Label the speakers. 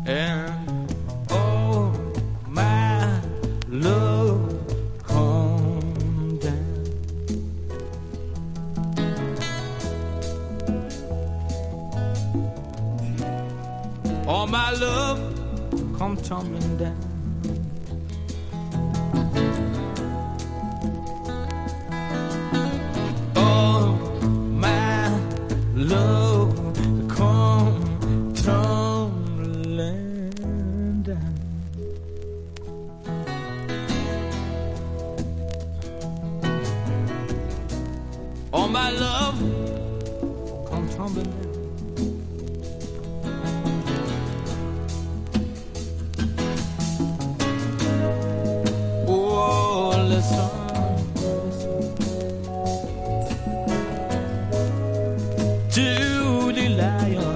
Speaker 1: and oh my love, come down. All my love, come tumbling down. Oh my love, come tumbling down. All my love, come tumbling down. To the lion